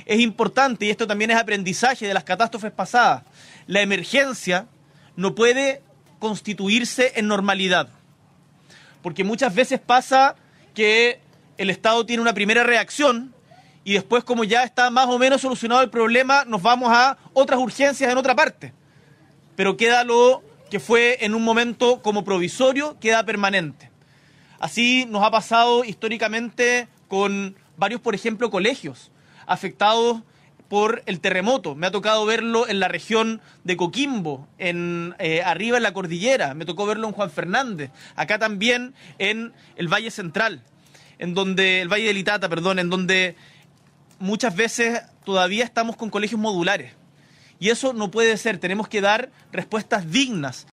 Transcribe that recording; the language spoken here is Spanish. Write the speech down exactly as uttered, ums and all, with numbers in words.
es importante, y esto también es aprendizaje de las catástrofes pasadas, la emergencia no puede constituirse en normalidad. Porque muchas veces pasa que el Estado tiene una primera reacción y después, como ya está más o menos solucionado el problema, nos vamos a otras urgencias en otra parte. Pero queda lo que fue en un momento como provisorio, queda permanente. Así nos ha pasado históricamente con varios, por ejemplo, colegios afectados por el terremoto. Me ha tocado verlo en la región de Coquimbo, en, eh, arriba en la cordillera. Me tocó verlo en Juan Fernández. Acá también en el Valle Central, en donde, el Valle del Itata, perdón, en donde muchas veces todavía estamos con colegios modulares. Y eso no puede ser. Tenemos que dar respuestas dignas.